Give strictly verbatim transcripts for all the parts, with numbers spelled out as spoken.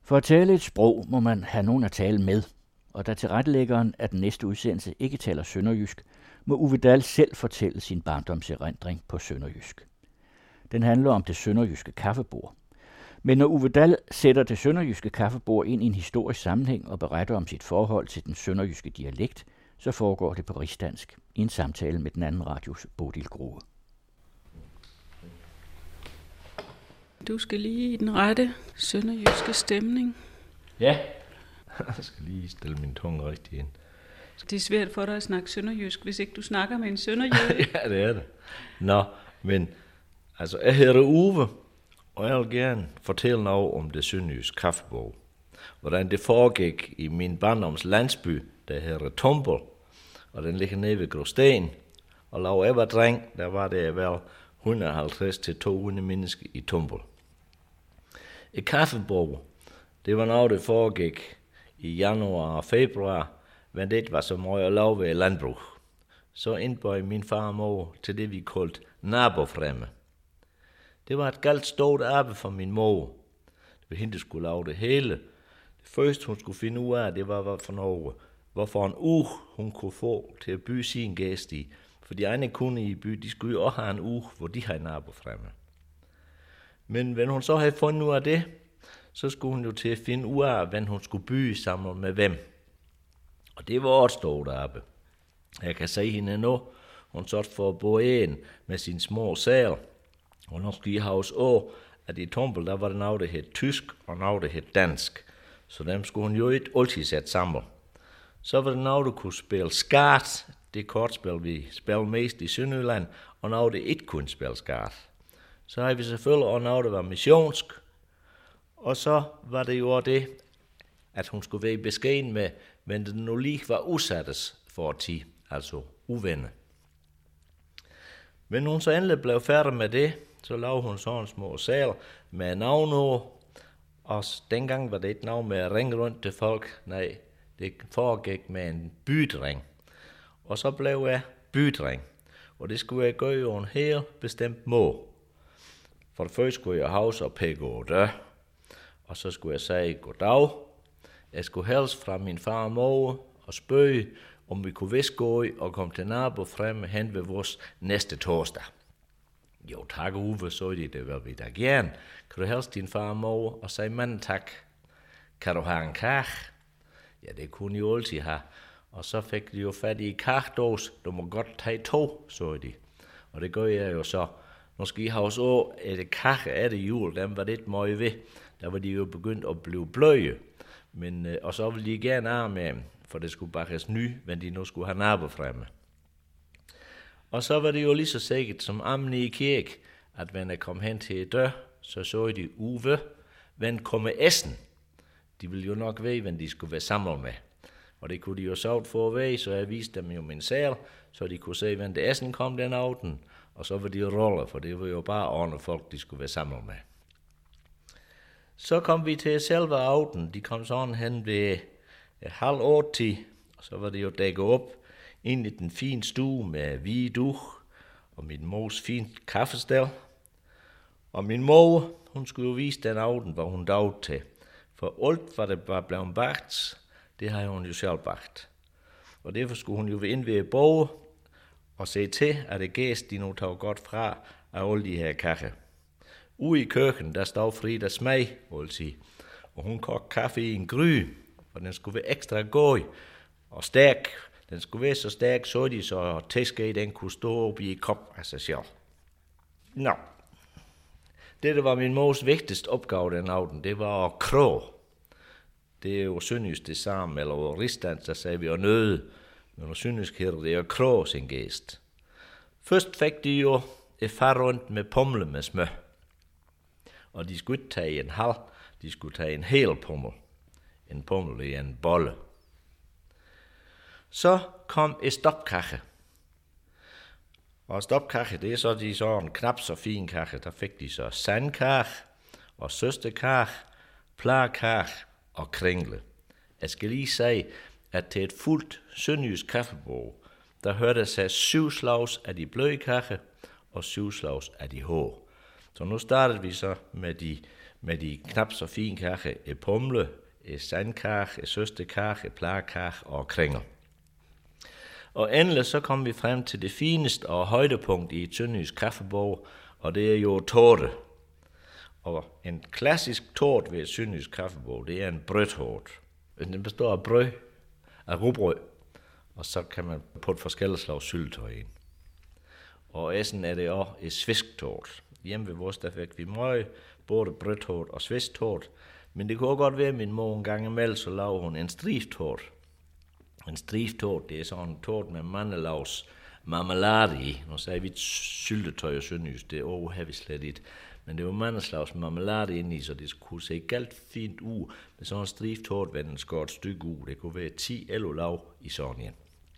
For at tale et sprog må man have nogen at tale med, og da tilrettelæggeren af den næste udsendelse ikke taler sønderjysk, må Uwe Dahl selv fortælle sin barndomserindring på sønderjysk. Den handler om det sønderjyske kaffebord. Men når Uwe Dahl sætter det sønderjyske kaffebord ind i en historisk sammenhæng og beretter om sit forhold til den sønderjyske dialekt, så foregår det på rigsdansk i en samtale med den anden radios Bodil Grue. Du skal lige i den rette sønderjyske stemning. Ja, jeg skal lige stille min tunge rigtig ind. Det er svært for dig at snakke sønderjysk, hvis ikke du snakker med en sønderjyde. Ja, det er det. Nå, men altså, jeg hedder Uwe, og jeg vil gerne fortælle noget om det sønderjyske kaffebord. Hvordan det foregik i min barndoms landsby, der hedder Tumbel, og den ligger nede ved Gråsten. Og når jeg var dreng, der var det vel et hundrede og halvtreds til to hundrede mennesker i Tumbel. Et kaffebord, det var noget, der foregik i januar og februar, men det ikke var så meget at lave ved landbrug. Så indbøj min far og mor til det, vi kaldte nabofremme. Det var et galt stort arbejde for min mor. Det var hende, der skulle lave det hele. Det første, hun skulle finde ud af, det var, hvad for noget, hvorfor en uge hun kunne få til at byde sin gæst i. For de egne kunder i byen, de skulle jo også have en uge, hvor de havde nabofremme. Men når hun så havde fundet ud af det, så skulle hun jo til at finde ud af, hvem hun skulle byde sammen med hvem. Og det var et stort arbejde. Jeg kan se hende nu. Hun satte for at bo en med sin små sal. Og nu skal I have os også, at i Tumbel, der var det noget, der hed tysk, og noget, der hed dansk. Så dem skulle hun jo ikke altid sætte sammen. Så var det noget, der kunne spille skart. Det kortspil, vi spiller mest i Sønderjylland, og noget, der ikke kunne spille skart. Så havde vi selvfølgelig også noget, der var missionsk. Og så var det jo det, at hun skulle være beskeden med, men det nu lige var usattes for tid, altså uvenner. Men hun så endelig blev færdig med det, så lavede hun sådan en små sal med navnord, og dengang var det ikke noget med at ringe rundt til folk, nej, det foregik med en bydring. Og så blev jeg bydring, og det skulle jeg gøre jo en helt bestemt måde. For det første skulle jeg havse og pække og dø, og så skulle jeg sige goddag. Jeg skulle helst fra min far og mor og spørge, om vi kunne vist gå og komme til nabo fremme hen ved vores næste torsdag. Jo tak Uwe, så de, det vil vi da gerne. Kan du helst din far og mor og sige manden tak. Kan du have en kage? Ja, det kunne jo altid have. Og så fik de jo fat i kagedås. Du må godt tage to, så de. Og det gør jeg jo så. Nu skal I have så, at det kage er det jul, dem var det ikke meget ved. Der var de jo begyndt at blive bløje. Men, og så ville de gerne af med, for det skulle bakkes ny, men de nu skulle have nabo fremme. Og så var det jo lige så sikkert som ammen i kirke, at når jeg kom hen til dør, så så de Uwe, hvem kom med Essen. De ville jo nok vide, hvem de skulle være samlet med. Og det kunne de jo så for at vide, så jeg viste dem jo min sal, så de kunne se, hvem det Essen kom den aften. Og så var de jo roller, for det var jo bare ordne folk, de skulle være samlet med. Så kom vi til selve aften. De kom sådan hen ved halv otte, og så var det jo dækket op ind i den fine stue med hvide dug og min mors fint kaffestel. Og min mor, hun skulle jo vise den aften, hvor hun dag til. For alt, hvad det var blevet bagt, det har hun jo selv bagt. Og derfor skulle hun jo være inde ved bordet og se til, at det gæst, de nu tog godt fra af alle de her kaffe. Ude i køkken, der stod Frida Smag, altid. Og hun kogte kaffe i en gryde, og den skulle være ekstra god og stærk. Den skulle være så stærk, så de så teskede, den kunne stå op i kop af sig selv. Nå. Det, der var min mors vigtigste opgave den aften, det var at krå. Det er jo sønderjysk det samme, eller rigsdansk, der sagde vi at nøde. Men på sønderjysk hedder det at krå sin gæst. Først fik de jo et far rundt med pomle med smør. Og de skulle ikke tage en halv, de skulle tage en hel pommel. En pommel i en bolle. Så kom et stopkage. Og stopkage, det er så de sådan knap så fin kage. Der fik de så sandkage og søsterkage, plakage og kringle. Jeg skal lige sige, at til et fuldt sønderjysk kaffebord, der hørte sig syv slags af de bløde kage og syv slags af de hårde. Så nu startede vi så med de med de knap så fine kage, et pumle, et sandkage, et søstekage, et plagekage og kringer. Og endelig så kom vi frem til det fineste og højdepunkt i et sønderjysk kaffebog, og det er jo tårte. Og en klassisk tårt ved et sønderjysk kaffebog, det er en brødtårt. Den består af brød, af rugbrød, og så kan man putte forskellige slags syltetøj ind. Og essen er det også et svisktårt. Hjemme ved vores, der fik vi meget, både brødtårt og svisktårt. Men det kunne også godt være, at min mor en gang imellem, så lavede hun en striftårt. En striftårt, det er sådan en tårt med mandelavs marmelade i. Nu sagde vi syltetøj og sønderjysk, det overhaver vi slet ikke. Men det var mandeslags marmelade inde i, så det kunne se galt fint ud. Med sådan en striftårt, hvor den skår et stykke ud. Det kunne være ti eller lav i sådan en.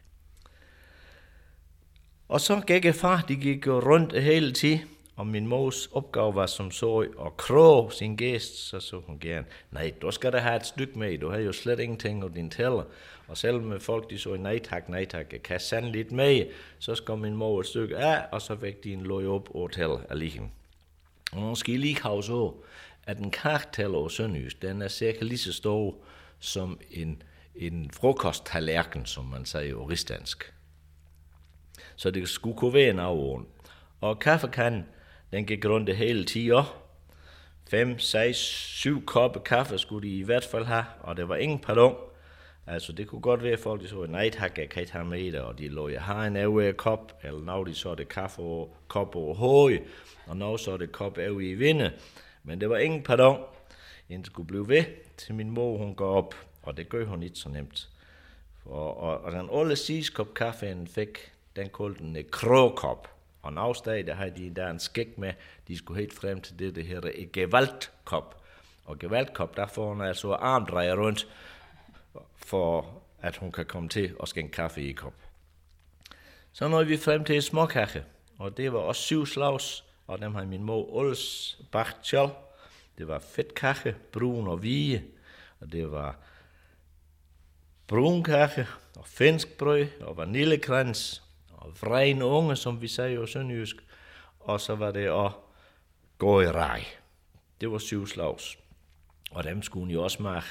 Og så gik jeg fra, de gik jo rundt hele tiden, og min mors opgave var som så at kroge sin gæst, så så hun gerne, nej, du skal da have et stykke med, du har jo slet ingenting af din tæller. Og selvom folk de så, nej tak, nej tak, jeg kan sande lidt med, så skal min mor et stykke af, og så væk de en løg op og tæller alligevel. Og nu skal I lige have så, at en kartæller og sønderjysk, den er cirka lige så stor som en, en frokosttallerken, som man siger jo rigsdansk. Så det skulle kunne være en aforden. Og kaffekanden, den gik rundt det hele ti år. Fem, seks, syv kopper kaffe skulle de i hvert fald have, og det var ingen pardon. Altså det kunne godt være, at folk de så, nej tak, jeg kan ikke have med det, og de lå, jeg har en af kop, eller når de så det kaffe og kop over høje, og når så det kop af i vinde. Men det var ingen pardon. En skulle blive ved, til min mor hun går op, og det gør hun ikke så nemt. Og, og, og den alle sidste kop kaffe, den fik, den kaldte den en krogkop. Og en afsted, der havde de der en skæg med, de skulle helt frem til det, det her en gevaltkop. Og gevaltkop, der får hun altså armdrejer rundt, for at hun kan komme til at skænke kaffe i kop. Så nåede vi frem til et småkage, og det var også syv slags, og dem havde min mor alles bagt selv. Det var fedtkage, brun og hvide, og det var brunkage og finsk brød og vaniljekrans og vregen unge, som vi sagde jo sønderjysk, og så var det også gårderej. Det var syv slags, og dem skulle jo også smage,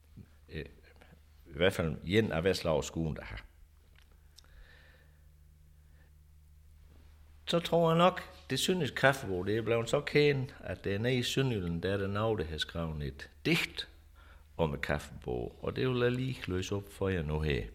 i hvert fald en af hver slags skulle der have. Så tror jeg nok, det sønderjyske kaffebord, det er blevet så kendt, at det er nede i Sønderjylland, der er der nogen, der har skrevet et digt om et kaffebord, og det vil jeg lige løse op for jer nu her.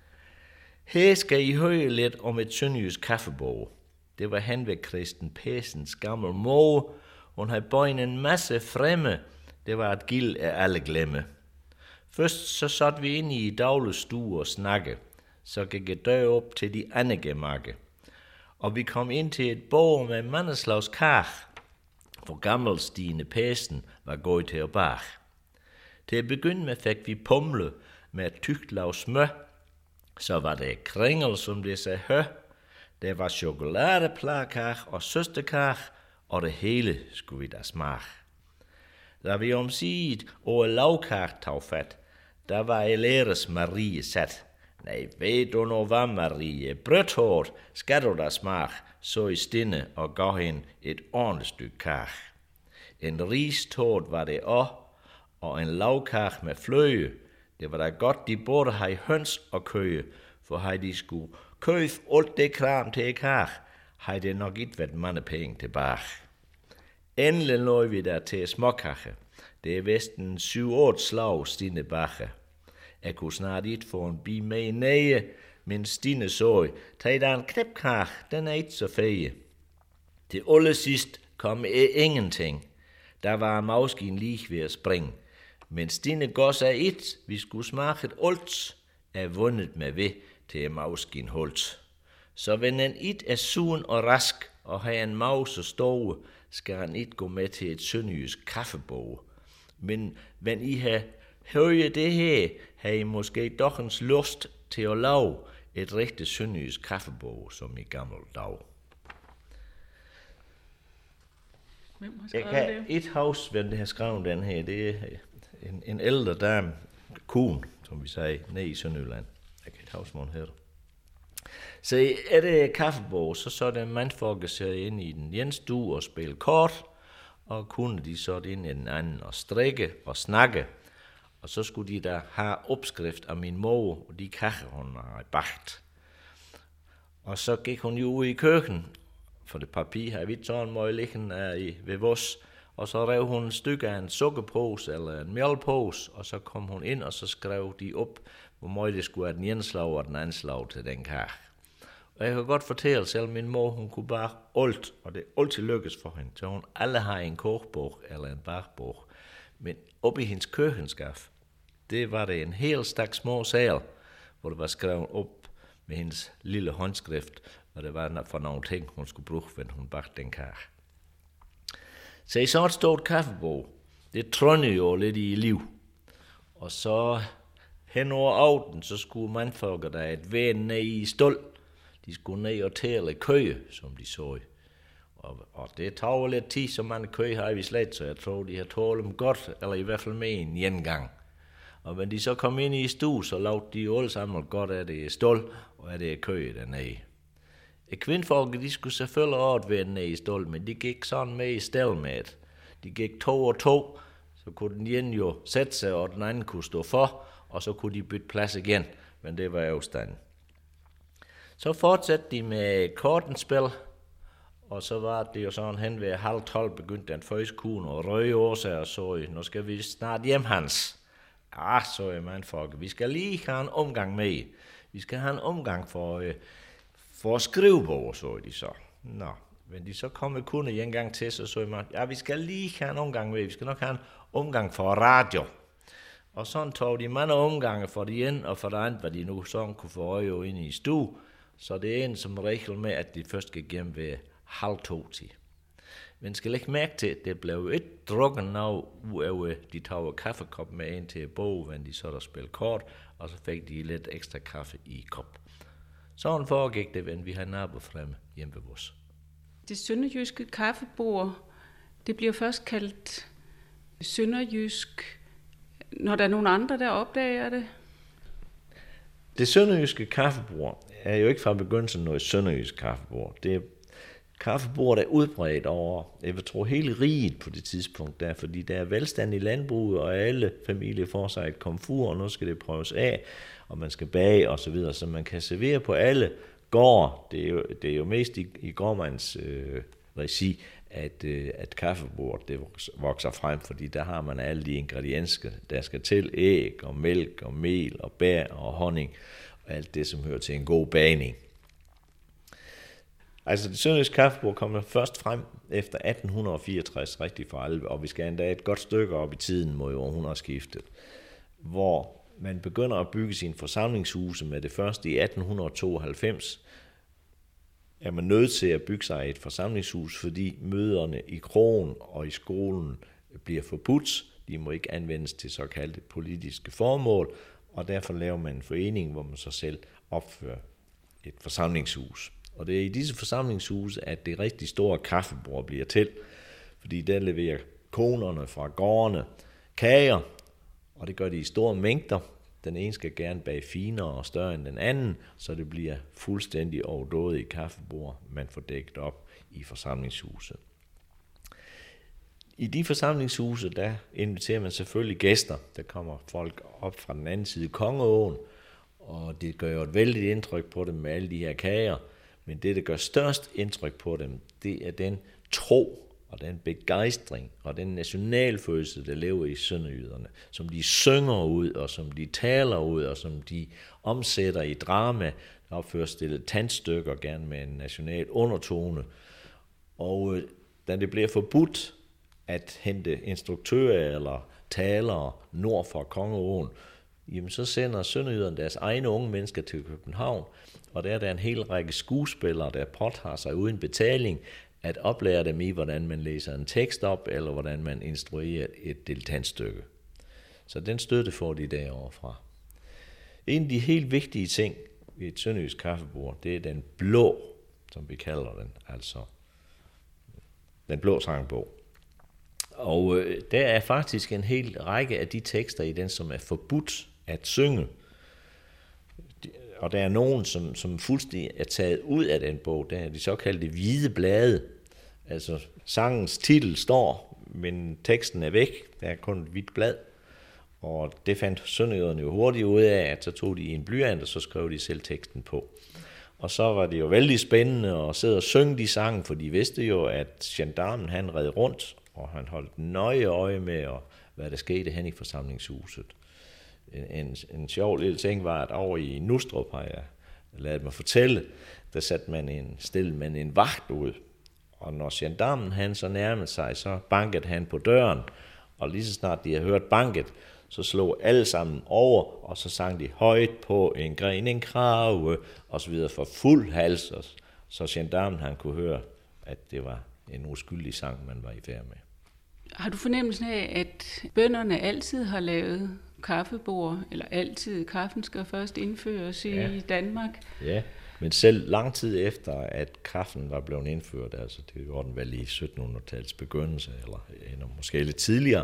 Her skal I høre lidt om et sønderjysk kaffebord. Det var hen ved Kristen Pæsens gamle mor. Hun havde bøjet en masse fremme. Det var et gild af alle glemme. Først så satte vi ind i dagligstue og snakke. Så gik jeg dør op til de andre gemakke. Og vi kom ind til et bord med mandeslags kage. For gammel Stine Pæsen var gået til at bage. Til at begynde med fik vi pumle med et tykt lag smør. Så var det kringel, som det sagde hø. Der var chokoladeplagekage og søstekage, og det hele skulle vi da smage. Da vi omsiget over lavkage tog fat, der var Eleres Marie sat. Nej, ved du nu hvad, Marie? Brødtårt skal du da smage, så i stinde og gav hende et ordentligt stykke kage. En ristårt var det også, og en lavkage med fløje. Det var da godt, de både havde høns og køje, for havde de skulle købe alt det kram til kage, havde det nok ikke været mange penge tilbage. Endelig nåede vi der til småkage. Det er vist en syv-otte slag Stine bakke. Jeg kunne snart ikke få en bi med nede, men Stine så, tag der en knæpkage, den er ikke så fede. Til alle sidst kom jeg ingenting. Der var mauskin lige ved at springe. Men Stine går sig et, vi skulle smage et alt, er vundet med ved til mauskin holdt. Så wenn en it er sun og rask, og har en maus så store, skal han ikke gå med til et sønderjysk kaffebord. Men wenn I har hørt det her, har I måske dochens lyst til at lave et rigtigt sønderjysk kaffebord, som i gamle dag. Hvem har skrevet Jeg kan det? et hus, hvem det har skrevet den her, det er en, en ældre dame, Kuhn, som vi sagde, nede i Sønderjylland. Jeg kan et hus, hvor hun hedder. Så er det kaffebord, så så er det mandfolket sidder inde i den ene stue og spiller kort, og kunne de så ind i den anden og strikke og snakke. Og så skulle de da have opskrift af min mor, og de kager hun har bagt. Og så gik hun jo ud i køkken, for det papir har vi sådan meget liggende ved vores. Og så rev hun et stykke af en sukkerpose eller en mjølpose, og så kom hun ind, og så skrev de op, hvor meget det skulle være den ene slag og den anden slag til den kage. Og jeg kan godt fortælle, selv min mor, hun kunne bare alt, og det altid lykkes for hende, så hun alle har en kogebog eller en bagbog. Men oppe i hendes køkkenskab, det var det en hel stak små sal, hvor det var skrevet op med hendes lille håndskrift, og det var for nogle ting, hun skulle bruge, når hun bagte den kage. Så i så et stort kaffebord, det trønnede jo lidt i liv. Og så hen over aften, så skulle mandfolket der et væn ned i stål. De skulle ned og tælle køje, som de så. Og, og det tog lidt tid, så mange køje har vi slet, så jeg tror, de har tålet dem godt, eller i hvert fald med en en gang. Og når de så kom ind i stue, så lavede de jo alle sammen godt af det stål, og af det køje dernede. Kvindfolket, de skulle selvfølgelig også være nede i stål, men de gik sådan med i stel med det. De gik to og to, så kunne den ene jo sætte sig, og den anden kunne stå for, og så kunne de bytte plads igen, men det var jo stand. Så fortsatte de med kortenspil, og så var det jo sådan hen ved halv tolv begyndte den første kone at røge over sig, og så nu skal vi snart hjem, Hans. Ja, så er man folk, vi skal lige have en omgang med. Vi skal have en omgang for... Øh, For at skrive på, så de så. Nå, men de så kom med kunde en gang til, så så man, ja, vi skal lige have en omgang med, vi skal nok have en omgang for radio. Og sådan tog de mange omgange for det ene og for det andet, hvad de nu sådan kunne få øje ind i stue. Så det er en som regel med, at de først gik hjem ved halv to til. Men skal ikke mærke til, at det blev et drukken noget udover, de tog kaffekop med ind til bog, men de så der spillede kort, og så fik de lidt ekstra kaffe i kop. Sådan foregik det, when vi har nabo fremme hjemme ved os. Det sønderjyske kaffebord, det bliver først kaldt sønderjysk, når der er nogen andre, der opdager det. Det sønderjyske kaffebord er jo ikke fra begyndelsen noget sønderjysk kaffebord. Det er kaffebord, der er udbredt over, jeg tror, hele riget på det tidspunkt der, fordi der er velstand i landbruget, og alle familier får sig et komfur, og nu skal det prøves af, og man skal bage og så videre, så man kan servere på alle gårde. Det er jo, det er jo mest i, i gårdmands øh, regi, at, øh, at kaffebordet det vokser frem, fordi der har man alle de ingredienser, der skal til: æg og mælk og mel og bær og honning, og alt det, som hører til en god bagning. Altså det sønderjyske kaffebord kommer først frem efter atten fireogtres, rigtig for alvor, og vi skal endda et godt stykke op i tiden mod århundredeskiftet, hvor man begynder at bygge sine forsamlingshuse med det første i atten tooghalvfems, er man nødt til at bygge sig et forsamlingshus, fordi møderne i krogen og i skolen bliver forbudt. De må ikke anvendes til såkaldte politiske formål, og derfor laver man en forening, hvor man så selv opfører et forsamlingshus. Og det er i disse forsamlingshuse, at det rigtig store kaffebord bliver til, fordi der leverer konerne fra gårdene kager, og det gør de i store mængder. Den ene skal gerne bage finere og større end den anden, så det bliver fuldstændig overdådet i kaffebord, man får dækket op i forsamlingshuset. I de forsamlingshuse, der inviterer man selvfølgelig gæster. Der kommer folk op fra den anden side af Kongeåen, og det gør jo et vældigt indtryk på dem med alle de her kager. Men det, der gør størst indtryk på dem, det er den tro og den begejstring og den nationalfølelse, der lever i sønderjyderne, som de synger ud, og som de taler ud, og som de omsætter i drama, der opfører stillet tandstykker, gerne med en national undertone. Og øh, da det bliver forbudt at hente instruktører eller talere nord for Kongeåen, jamen så sender sønderjyderne deres egne unge mennesker til København, og der er der en hel række skuespillere, der påtager sig uden betaling at oplære dem i, hvordan man læser en tekst op, eller hvordan man instruerer et dilettantstykke. Så den støtte får de derovre fra. En af de helt vigtige ting ved et sønderjysk kaffebord, det er den blå, som vi kalder den, altså den blå sangbog. Og øh, der er faktisk en hel række af de tekster i den, som er forbudt at synge. Og der er nogen, som, som fuldstændig er taget ud af den bog. Der er de såkaldte hvide blade. Altså sangens titel står men teksten er væk, der er kun et hvidt blad, og det fandt sønderjyderne jo hurtigt ud af, at så tog de en blyant, og så skrev de selv teksten på. Og så var det jo vældig spændende at sidde og synge de sange, for de vidste jo, at gendarmen han red rundt, og han holdt nøje øje med, hvad der skete hen i forsamlingshuset. En, en, en sjov lille ting var, at over i Nustrup, har jeg ladet mig fortælle, der satte man en, stille man en vagt ud. Og når gendarmen han så nærmede sig, så bankede han på døren, og lige så snart de havde hørt banket, så slog alle sammen over, og så sang de højt på en gren, en krave, og så videre for fuld hals, så gendarmen han kunne høre, at det var en uskyldig sang, man var i færd med. Har du fornemmelsen af, at bønderne altid har lavet kaffebord, eller altid kaffen skal først indføres i ja. Danmark? Ja, men selv lang tid efter, at kaffen var blevet indført, altså det var den vel i syttenhundredetallets begyndelse, eller, eller måske lidt tidligere,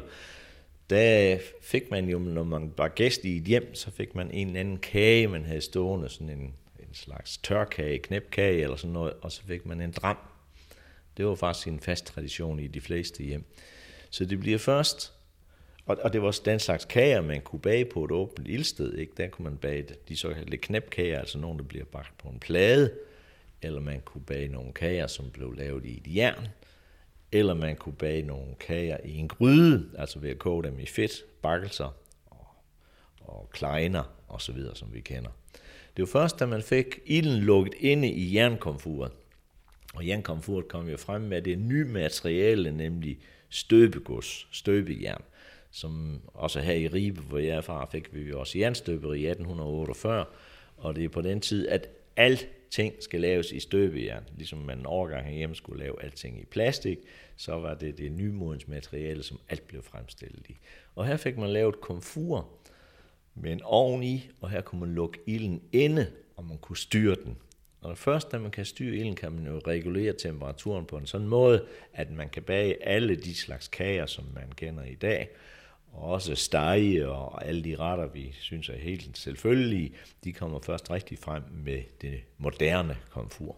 der fik man jo, når man var gæst i et hjem, så fik man en eller anden kage, man havde stående, sådan en, en slags tørkage, knæpkage eller sådan noget, og så fik man en dram. Det var faktisk en fast tradition i de fleste hjem. Så det bliver først, og, og det var den slags kager, man kunne bage på et åbent ildsted, ikke? Der kunne man bage de såkaldte knæpkager, altså nogle, der bliver bagt på en plade, eller man kunne bage nogle kager, som blev lavet i et jern, eller man kunne bage nogle kager i en gryde, altså ved at koge dem i fedt, bakkelser og, og kleiner og så videre, som vi kender. Det var først, da man fik ilden lukket inde i jernkomfuret, og jernkomfuret kom jo frem med det nye materiale, nemlig støbegods, støbejern, som også her i Ribe, hvor jeg er fra, fik vi jo også jernstøberi i atten otteogfyrre, og det er på den tid, at alting skal laves i støbejern, ligesom man en overgang herhjemme skulle lave alting i plastik, så var det det nymodens materiale, som alt blev fremstillet i. Og her fik man lavet komfur med en ovn i, og her kunne man lukke ilden inde, og man kunne styre den. Og først, da man kan styre ilden, kan man jo regulere temperaturen på en sådan måde, at man kan bage alle de slags kager, som man kender i dag, og også stege og alle de retter, vi synes er helt selvfølgelige, de kommer først rigtig frem med det moderne komfur.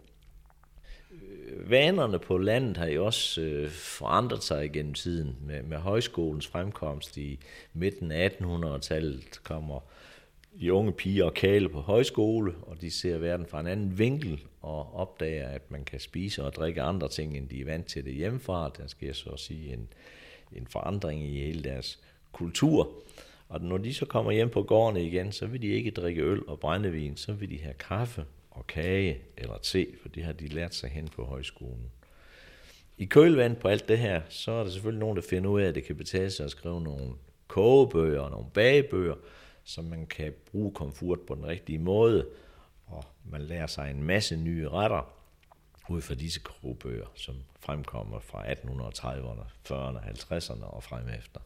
Vanerne på landet har jo også øh, forandret sig gennem tiden. Med, med højskolens fremkomst i midten af attenhundredetallet kommer de unge piger og kæle på højskole, og de ser verden fra en anden vinkel og opdager, at man kan spise og drikke andre ting, end de er vant til det hjemmefra. Der sker så at sige en, en forandring i hele deres kultur. Og når de så kommer hjem på gårdene igen, så vil de ikke drikke øl og brændevin, så vil de have kaffe og kage eller te, for det har de lært sig hen på højskolen. I kølvandet på alt det her, så er der selvfølgelig nogen, der finder ud af, at det kan betale sig at skrive nogle kogebøger og nogle bagebøger, så man kan bruge komfort på den rigtige måde, og man lærer sig en masse nye retter ud fra disse kogebøger, som fremkommer fra atten trediverne, fyrrerne, halvtredserne og frem efter.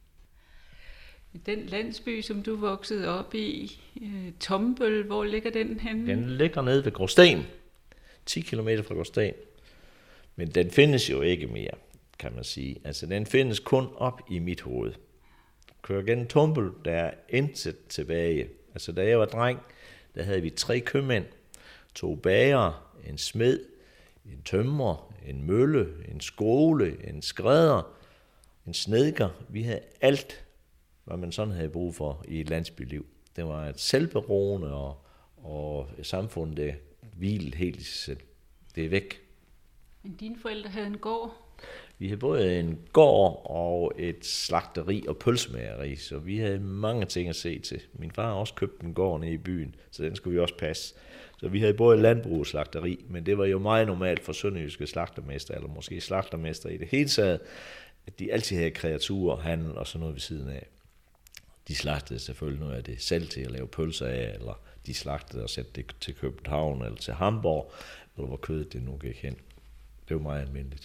Den landsby, som du voksede op i, Tombøl, hvor ligger den henne? Den ligger nede ved Gråsten, ti kilometer fra Gråsten. Men den findes jo ikke mere, kan man sige. Altså, den findes kun op i mit hoved. Kører gennem Tombøl, der er intet tilbage. Altså, da jeg var dreng, der havde vi tre købmænd, to bager, en smed, en tømrer, en mølle, en skole, en skrædder, en snedker. Vi havde alt, hvad man sådan havde brug for i et landsbyliv. Det var et selvberoende og, og et samfund, der hvilede helt i sig selv. Det er væk. Men dine forældre havde en gård? Vi havde både en gård og et slagteri og pølsemageri, så vi havde mange ting at se til. Min far har også købt en gård nede i byen, så den skulle vi også passe. Så vi havde både landbrug og slagteri, men det var jo meget normalt for sønderjyske slagtermester, eller måske slagtermester i det hele taget, at de altid havde kreaturer, handel og sådan noget ved siden af. De slagtede selvfølgelig noget af det selv til at lave pølser af, eller de slagtede og satte det til København eller til Hamburg, eller hvor kødet det nu gik hen. Det var meget almindeligt.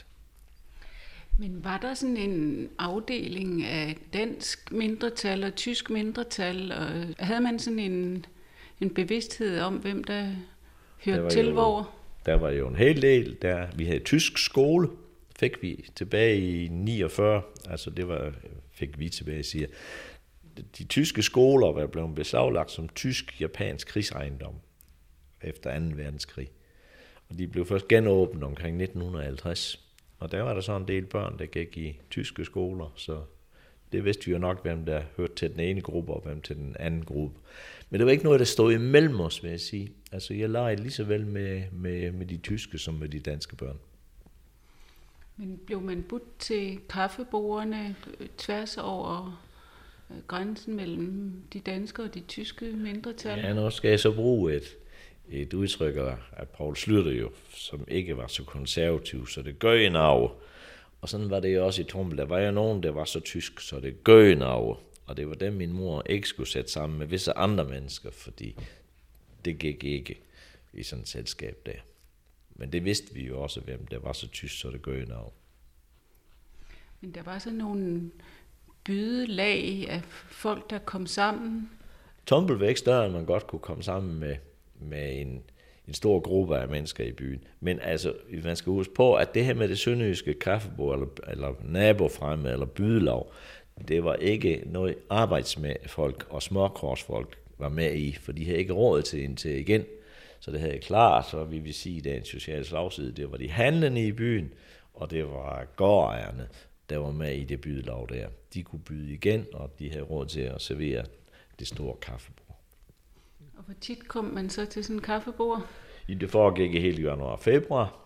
Men var der sådan en afdeling af dansk mindretal og tysk mindretal, og havde man sådan en, en bevidsthed om, hvem der hørte der til jo, hvor? Der var jo en hel del. Der, vi havde tysk skole, fik vi tilbage i niogfyrre, altså det var, fik vi tilbage, siger. De tyske skoler var blevet beslaglagt som tysk-japansk krigsejendom efter anden verdenskrig. Og de blev først genåbnet omkring nitten halvtreds. Og der var der så en del børn, der gik i tyske skoler, så det vidste vi jo nok, hvem der hørte til den ene gruppe, og hvem til den anden gruppe. Men det var ikke noget, der stod imellem os, vil jeg sige. Altså, jeg legede lige så vel med, med, med de tyske, som med de danske børn. Men blev man budt til kaffebordene tværs over grænsen mellem de danske og de tyske mindretal? Ja, nu skal jeg så bruge et, et udtryk af Poul Schlüter jo, som ikke var så konservativ, så det gør en af. Og sådan var det jo også i Tumbel. Der var jo nogen, der var så tysk, så det gør en af. Og det var dem, min mor ikke skulle sætte sammen med visse andre mennesker, fordi det gik ikke i sådan et selskab der. Men det vidste vi jo også, hvem der var så tysk, så det gør en af. Men der var sådan nogle bydelag af folk, der kom sammen. Tumbel var ikke større, end man godt kunne komme sammen med, med en, en stor gruppe af mennesker i byen. Men altså, man skal huske på, at det her med det sønderjyske kaffebord, eller, eller nabofremme, eller bydelag, det var ikke noget arbejdsfolk og småkorsfolk var med i, for de havde ikke råd til en til igen. Så det havde klart, så vi vil sige, at det er en social slagside. Det var de handlende i byen, og det var gårdejerne, der var med i det bydelag der. De kunne byde igen, og de havde råd til at servere det store kaffebord. Og hvor tit kom man så til sådan et kaffebord? I det foregik i hele januar og februar.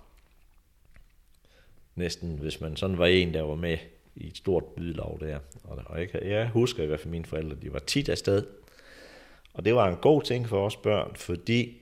Næsten, hvis man sådan var en, der var med i et stort bydelag der. Og jeg, jeg husker i hvert fald mine forældre, de var tit afsted. Og det var en god ting for os børn, fordi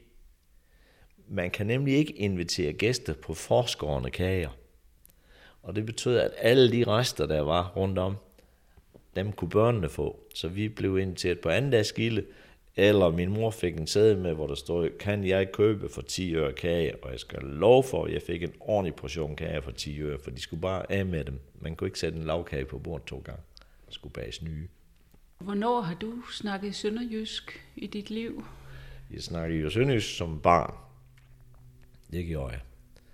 man kan nemlig ikke invitere gæster på forskårende kager. Og det betød, at alle de rester, der var rundt om, dem kunne børnene få. Så vi blev inviteret på anden dags gilde, eller min mor fik en seddel med, hvor der stod, kan jeg købe for ti øre kage? Og jeg skal love for, at jeg fik en ordentlig portion kage for ti øre, for de skulle bare af med dem. Man kunne ikke sætte en lavkage på bordet to gange. Det skulle bages nye. Hvornår har du snakket sønderjysk i dit liv? Jeg snakkede jo sønderjysk som barn. Det gjorde jeg.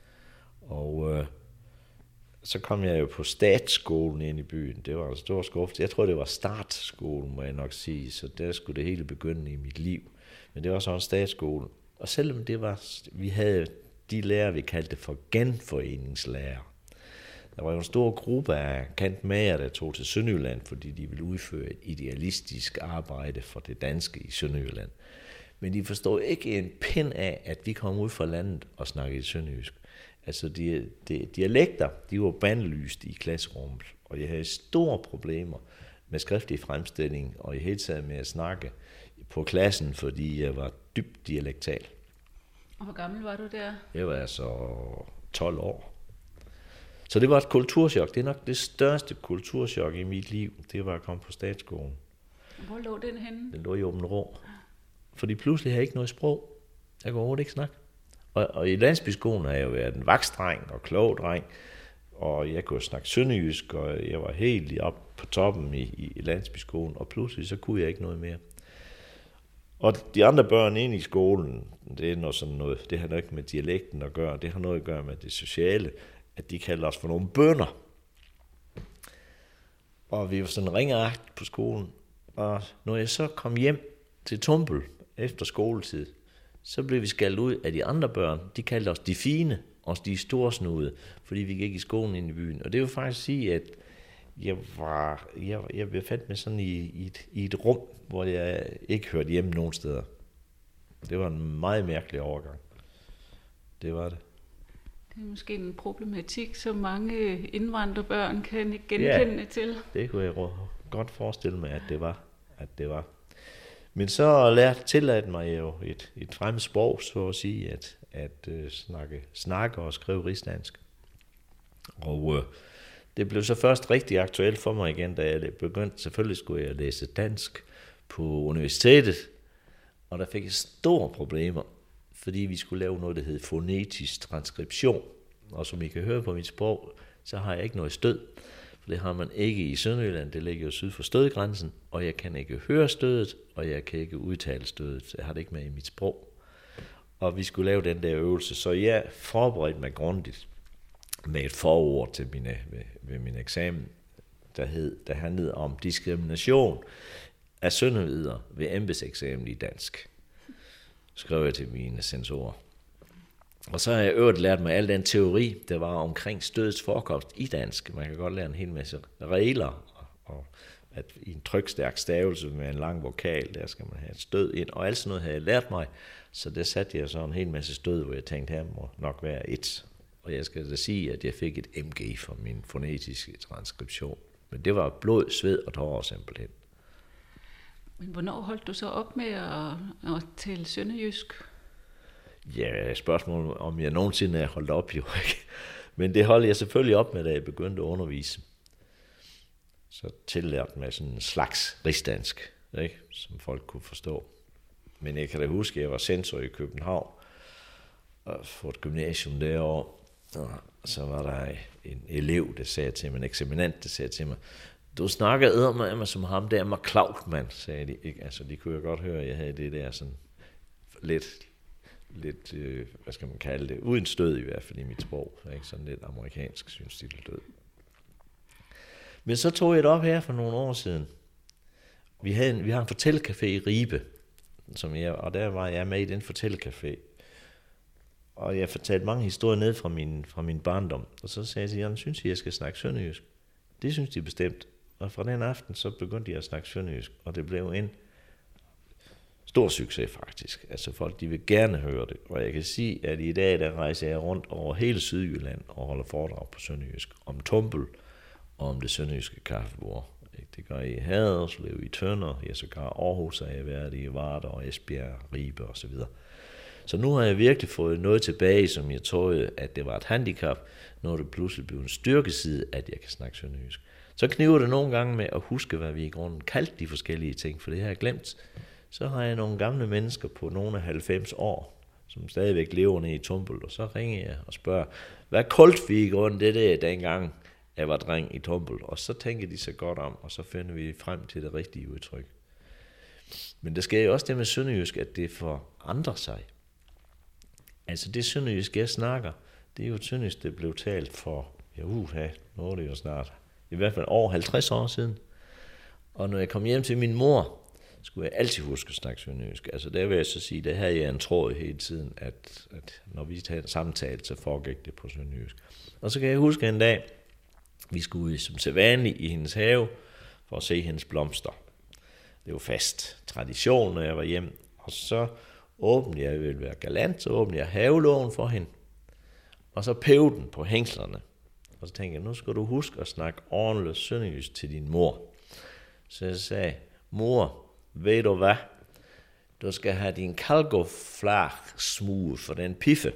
Og øh, så kom jeg jo på statsskolen ind i byen. Det var en stor skuffelse. Jeg tror, det var startskolen, må jeg nok sige. Så der skulle det hele begynde i mit liv. Men det var så en statsskole. Og selvom det var, vi havde de lærere, vi kaldte for genforeningslærer. Der var jo en stor gruppe af kantmager, der tog til Sønderjylland, fordi de ville udføre et idealistisk arbejde for det danske i Sønderjylland. Men de forstod ikke en pind af, at vi kom ud fra landet og snakkede sønderjysk. Altså de, de, dialekter, de var bandlyst i klasserummet, og jeg havde store problemer med skriftlig fremstilling, og i hele taget med at snakke på klassen, fordi jeg var dybt dialektal. Og hvor gammel var du der? Jeg var altså tolv år. Så det var et kulturschok. Det er nok det største kulturschok i mit liv. Det var at komme på statsskolen. Hvor lå den henne? Den lå i Åben Rå. Fordi pludselig havde jeg ikke noget sprog. Jeg kunne overhovedet ikke snakke. Og, og i landsbyskolen har jeg jo været en vaksdreng og klog dreng. Og jeg kunne snakke sønderjysk, og jeg var helt op på toppen i, i, i landsbyskolen. Og pludselig så kunne jeg ikke noget mere. Og de andre børn inde i skolen, det er noget sådan noget, det har noget ikke med dialekten at gøre. Det har noget at gøre med det sociale, at de kalder os for nogle bønder. Og vi var sådan ringeagt på skolen. Og når jeg så kom hjem til Tumbel efter skoletid, så blev vi skældt ud af de andre børn. De kaldte os de fine, os de storsnude, fordi vi gik i skolen ind i byen. Og det vil faktisk sige, at jeg var, jeg, jeg befandt mig sådan i, i, et, i et rum, hvor jeg ikke hørte hjemme nogen steder. Det var en meget mærkelig overgang. Det var det. Det er måske en problematik, som mange indvandrerbørn kan genkende ja, til. Det kunne jeg godt forestille mig, at det var. At det var. Men så lærte tilladt mig jo et, et fremmed sprog, så at sige, at, at uh, snakke, snakke og skrive rigsdansk. Og uh, det blev så først rigtig aktuelt for mig igen, da jeg begyndte. Selvfølgelig skulle jeg læse dansk på universitetet, og der fik jeg store problemer, fordi vi skulle lave noget, der hed fonetisk transkription. Og som I kan høre på mit sprog, så har jeg ikke noget stød. For det har man ikke i Sønderjylland, det ligger jo syd for stødgrænsen, og jeg kan ikke høre stødet, og jeg kan ikke udtale stødet, så jeg har det ikke med i mit sprog. Og vi skulle lave den der øvelse, så jeg forberedte mig grundigt med et forord til mine, ved, ved min eksamen, der, hed, der handlede om diskrimination af sønderjyder ved embedseksamen i dansk. Skrev jeg til mine sensorer. Og så har jeg øvrigt lært mig al den teori, der var omkring stødets forekomst i dansk. Man kan godt lære en hel masse regler, og at i en trykstærk stavelse med en lang vokal, der skal man have et stød ind, og alt sådan noget havde jeg lært mig, så der satte jeg så en hel masse stød, hvor jeg tænkte, her må nok være et. Og jeg skal da sige, at jeg fik et M G for min fonetiske transkription. Men det var blod, sved og tårer simpelthen. Men hvornår holdt du så op med at, at tale sønderjysk? Ja, spørgsmålet om jeg nogensinde er holdt op, jo ikke. Men det holdt jeg selvfølgelig op med, da jeg begyndte at undervise. Så tillærte mig sådan en slags rigsdansk, ikke? Som folk kunne forstå. Men jeg kan da huske, at jeg var censor i København, og for et gymnasium derovre. Og så var der en elev, der sagde til mig, en eksaminant, der sagde til mig, du snakker eddermame som ham der McCloudman, sagde de. Ikke? Altså, de kunne jo godt høre, at jeg havde det der sådan lidt, lidt øh, hvad skal man kalde det, uden stød i hvert fald i mit sprog. Ikke? Sådan lidt amerikansk, synes de, det lød. Men så tog jeg det op her for nogle år siden. Vi, havde en, vi har en fortællecafé i Ribe, som jeg, og der var jeg med i den fortællecafé. Og jeg fortalte mange historier ned fra min, fra min barndom. Og så sagde jeg til Jørgen, synes I, jeg skal snakke sønderjysk? Det synes de bestemt. Og fra den aften, så begyndte de at snakke sønderjysk. Og det blev en stor succes faktisk. Altså folk, de vil gerne høre det. Og jeg kan sige, at i dag, der rejser jeg rundt over hele Sydjylland og holder foredrag på sønderjysk. Om Tumbel og om det sønderjyske kaffebord. Det gør jeg i Haderslev, i Tønder, jeg sågar Aarhus har jeg været i, Varder og Esbjerg, Ribe og så videre. Så nu har jeg virkelig fået noget tilbage, som jeg troede, at det var et handicap, når det pludselig blev en styrkeside, at jeg kan snakke sønderjysk. Så kniver det nogle gange med at huske, hvad vi i grunden kaldte de forskellige ting, for det har jeg glemt. Så har jeg nogle gamle mennesker på nogle af halvfems år, som stadigvæk lever nede i Tumbel, og så ringer jeg og spørger, hvad kaldte vi i grunden det der dengang, jeg var dreng i Tumbel? Og så tænker de så godt om, og så finder vi frem til det rigtige udtryk. Men der sker jo også det med sønderjysk, at det forandrer sig. Altså det sønderjysk, jeg snakker, det er jo et sønderjysk, det blev talt for, ja uha, nu er det jo snart, i hvert fald over halvtreds år siden. Og når jeg kom hjem til min mor, skulle jeg altid huske at snakke sønderjysk. Altså der vil jeg så sige, der havde jeg en tråd hele tiden, at, at når vi havde en samtale, så foregik det på sønderjysk. Og så kan jeg huske en dag, vi skulle som sædvanligt i hendes have for at se hendes blomster. Det var fast tradition, når jeg var hjemme. Og så åbnede jeg, jeg ville være galant, så åbnede jeg havelågen for hende. Og så pævde den på hængslerne. Og så tænkte jeg, nu skal du huske at snakke ordentligt sønderjysk til din mor. Så jeg sagde, mor, ved du hvad? Du skal have din kalgoflag smooth for den piffe.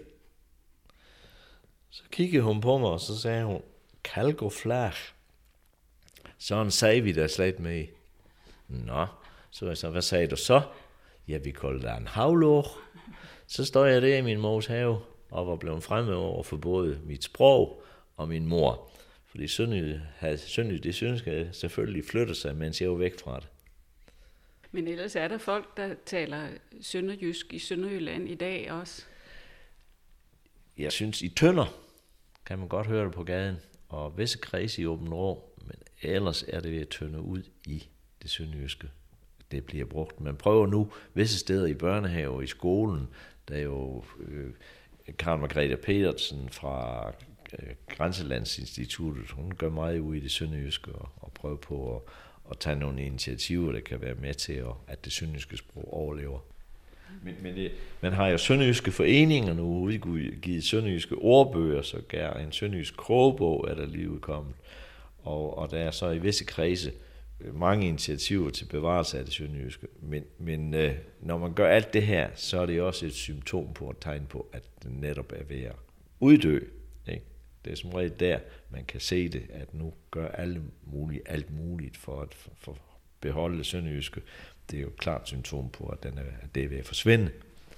Så kiggede hun på mig, og så sagde hun, kalgoflag. Sådan sagde vi da slet med. Nå, så jeg så, hvad sagde du så? Ja, vi kaldte det en havlåg. Så står jeg der i min mors have, og var blevet fremme over for både mit sprog og min mor. Fordi sønderjysk, det synes jeg selvfølgelig flytter sig, mens jeg var væk fra det. Men ellers er der folk, der taler sønderjysk i Sønderjylland i dag også? Jeg synes, i Tønder kan man godt høre det på gaden, og visse kreds i Åben Rå, men ellers er det ved at tynde ud i det sønderjyske. Det bliver brugt. Man prøver nu visse steder i børnehave og i skolen, der er jo øh, Karen Margrethe Petersen fra øh, Grænselandsinstituttet, hun gør meget ud i det sønderjyske og, og prøver på at, at tage nogle initiativer, der kan være med til, at, at det sønderjyske sprog overlever. Men, men det, man har jo sønderjyske foreninger nu udgivet sønderjyske ordbøger, så gør en sønderjysk krogbog er der lige udkommet, og, og der er så i visse kredse mange initiativer til bevarelse af det sønderjyske, men, men øh, når man gør alt det her, så er det også et symptom på, et tegn på, at det netop er ved at uddø. Ikke? Det er som regel der, man kan se det, at nu gør alle muligt, alt muligt for at for, for beholde det sønderjyske. Det er jo et klart symptom på, at, den er, at det er ved at forsvinde.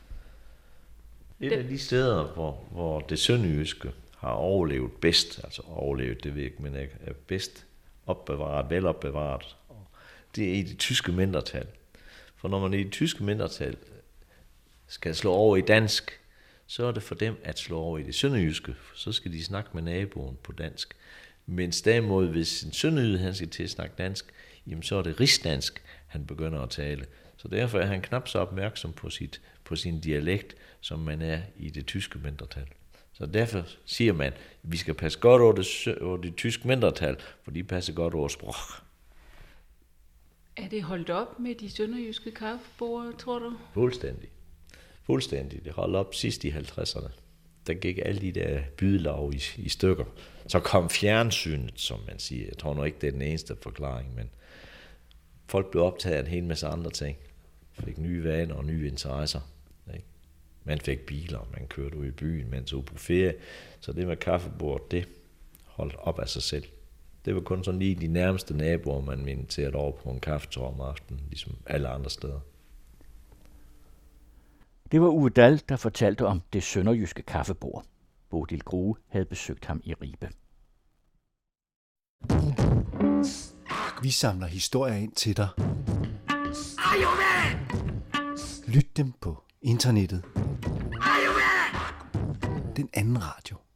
Et af de steder, hvor, hvor det sønderjyske har overlevet bedst, altså overlevet, det ved jeg ikke, men er bedst opbevaret, velopbevaret, det er i det tyske mindretal. For når man i det tyske mindretal skal slå over i dansk, så er det for dem at slå over i det sønderjyske, for så skal de snakke med naboen på dansk. Mens derimod, hvis en sønderjyde han skal til at snakke dansk, jamen så er det rigsdansk, han begynder at tale. Så derfor er han knap så opmærksom på, sit, på sin dialekt, som man er i det tyske mindretal. Så derfor siger man, at vi skal passe godt over det, over det tyske mindretal, for de passer godt over sprog. Er det holdt op med de sønderjyske kaffebord, tror du? Fuldstændig. Fuldstændig. Det holdt op sidst i halvtredserne. Der gik alle de der bydelag i, i stykker. Så kom fjernsynet, som man siger. Jeg tror nu ikke, det er den eneste forklaring, men folk blev optaget af en hel masse andre ting. Fik nye vaner og nye interesser. Ikke? Man fik biler, man kørte ud i byen, man tog på ferie. Så det med kaffebord, det holdt op af sig selv. Det var kun sådan lige de nærmeste naboer, man inviterede over på en kaffetår om aftenen, ligesom alle andre steder. Det var Uwe Dahl, der fortalte om det sønderjyske kaffebord. Bodil Grue havde besøgt ham i Ribe. Vi samler historier ind til dig. Lyt dem på internettet. Den anden radio.